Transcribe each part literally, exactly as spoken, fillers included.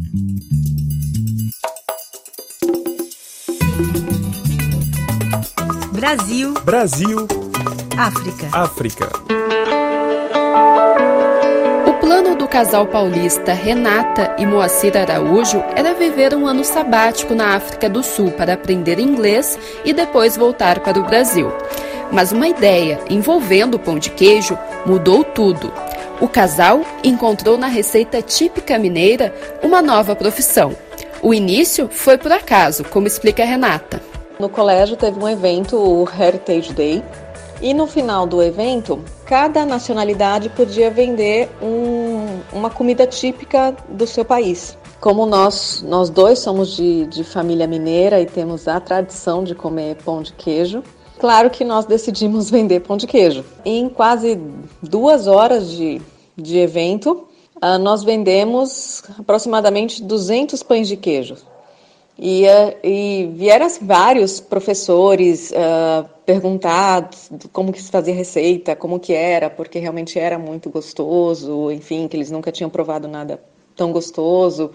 Brasil. Brasil. África. África. O plano do casal paulista Renata e Moacir Araújo era viver um ano sabático na África do Sul para aprender inglês e depois voltar para o Brasil. Mas uma ideia envolvendo o pão de queijo mudou tudo. O casal encontrou na receita típica mineira uma nova profissão. O início foi por acaso, como explica a Renata. No colégio teve um evento, o Heritage Day, e no final do evento, cada nacionalidade podia vender um, uma comida típica do seu país. Como nós, nós dois somos de, de família mineira e temos a tradição de comer pão de queijo, claro que nós decidimos vender pão de queijo. Em quase duas horas de, de evento, uh, nós vendemos aproximadamente duzentos pães de queijo. E, e vieram assim, vários professores uh, perguntar como que se fazia receita, como que era, porque realmente era muito gostoso, enfim, que eles nunca tinham provado nada tão gostoso.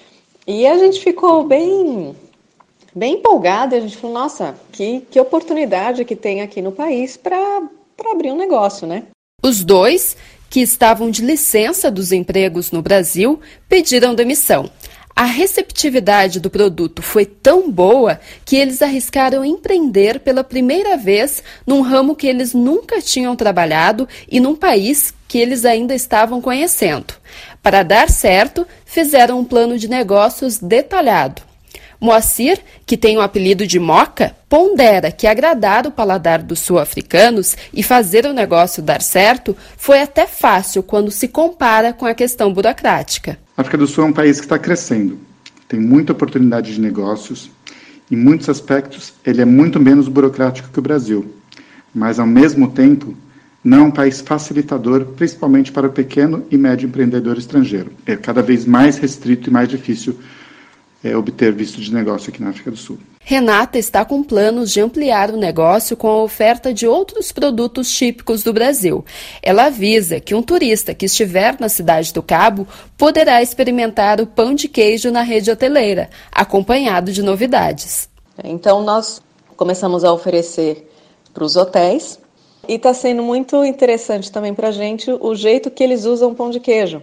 E a gente ficou bem, bem empolgada, a gente falou, nossa, que, que oportunidade que tem aqui no país para para abrir um negócio, né? Os dois, que estavam de licença dos empregos no Brasil, pediram demissão. A receptividade do produto foi tão boa que eles arriscaram empreender pela primeira vez num ramo que eles nunca tinham trabalhado e num país que eles ainda estavam conhecendo. Para dar certo, fizeram um plano de negócios detalhado. Moacir, que tem o apelido de Moca, pondera que agradar o paladar dos sul-africanos e fazer o negócio dar certo foi até fácil quando se compara com a questão burocrática. A África do Sul é um país que está crescendo, tem muita oportunidade de negócios, em muitos aspectos ele é muito menos burocrático que o Brasil, mas ao mesmo tempo não é um país facilitador, principalmente para o pequeno e médio empreendedor estrangeiro. É cada vez mais restrito e mais difícil é, obter visto de negócio aqui na África do Sul. Renata está com planos de ampliar o negócio com a oferta de outros produtos típicos do Brasil. Ela avisa que um turista que estiver na Cidade do Cabo poderá experimentar o pão de queijo na rede hoteleira, acompanhado de novidades. Então, nós começamos a oferecer para os hotéis e está sendo muito interessante também para a gente o jeito que eles usam pão de queijo.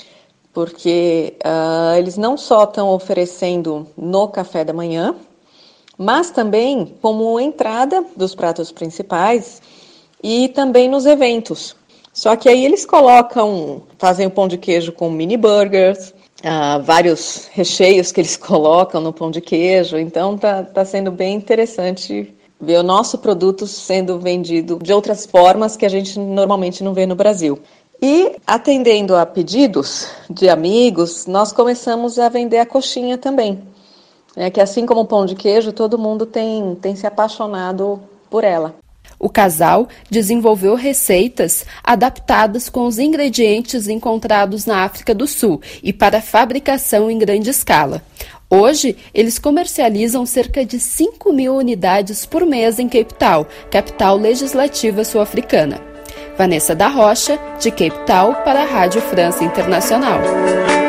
Porque uh, eles não só estão oferecendo no café da manhã, mas também como entrada dos pratos principais e também nos eventos. Só que aí eles colocam, fazem o pão de queijo com mini burgers, uh, vários recheios que eles colocam no pão de queijo. Então tá, tá sendo bem interessante ver o nosso produto sendo vendido de outras formas que a gente normalmente não vê no Brasil. E, atendendo a pedidos de amigos, nós começamos a vender a coxinha também. É que assim como o pão de queijo, todo mundo tem, tem se apaixonado por ela. O casal desenvolveu receitas adaptadas com os ingredientes encontrados na África do Sul e para fabricação em grande escala. Hoje, eles comercializam cerca de cinco mil unidades por mês em Cape Town, capital legislativa sul-africana. Vanessa da Rocha, de Cape Town, para a Rádio França Internacional.